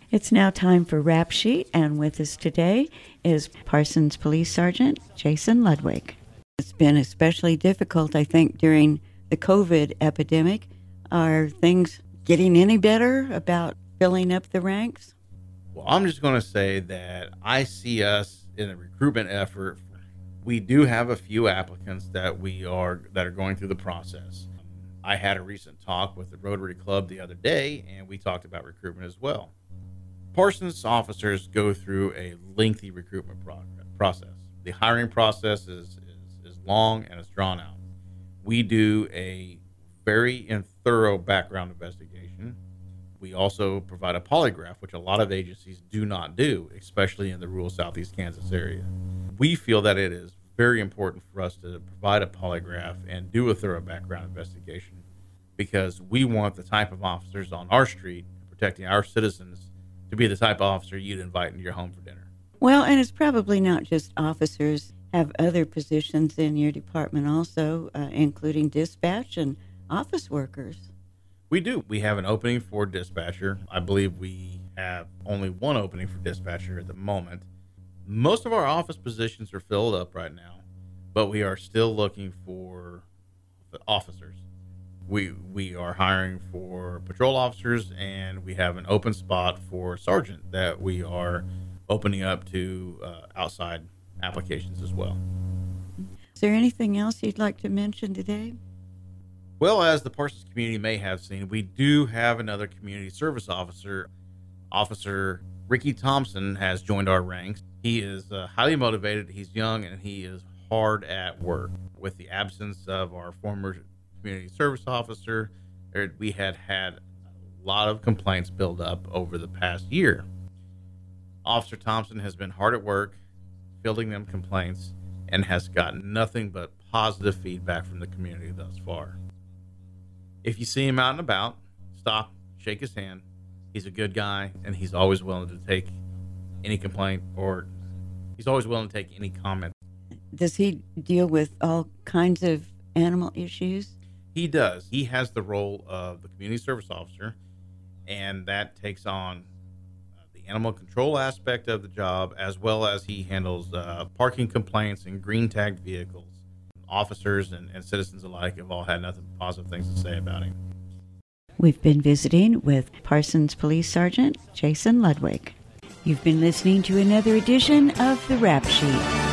It's now time for Rap Sheet, and with us today is Parsons Police Sergeant Jason Ludwig. It's been especially difficult, I think, during the COVID epidemic. Are things getting any better about filling up the ranks? Well, I'm just going to say that I see us in a recruitment effort. We do have a few applicants that are going through the process. I had a recent talk with the Rotary Club the other day, and we talked about recruitment as well. Parsons officers go through a lengthy recruitment process. The hiring process is long and it's drawn out. We do a very thorough background investigation. We also provide a polygraph, which a lot of agencies do not do, especially in the rural Southeast Kansas area. We feel that it is very important for us to provide a polygraph and do a thorough background investigation because we want the type of officers on our street protecting our citizens to be the type of officer you'd invite into your home for dinner. Well, and it's probably not just officers. Have other positions in your department also, including dispatch and office workers. We do. We have an opening for dispatcher. I believe we have only one opening for dispatcher at the moment. Most of our office positions are filled up right now, but we are still looking for the officers. We are hiring for patrol officers, and we have an open spot for sergeant that we are opening up to outside applications as well. Is there anything else you'd like to mention today? Well, as the Parsons community may have seen, we do have another community service officer. Officer Ricky Thompson has joined our ranks. He is highly motivated, he's young, and he is hard at work. With the absence of our former community service officer, we had a lot of complaints build up over the past year. Officer Thompson has been hard at work, fielding them complaints, and has gotten nothing but positive feedback from the community thus far. If you see him out and about, stop, shake his hand. He's a good guy, and he's always willing to take any complaint, or he's always willing to take any comment. Does he deal with all kinds of animal issues? He does. He has the role of the community service officer, and that takes on the animal control aspect of the job, as well as he handles parking complaints and green tagged vehicles. Officers and citizens alike have all had nothing but positive things to say about him. We've been visiting with Parsons Police Sergeant Jason Ludwig. You've been listening to another edition of The Rap Sheet.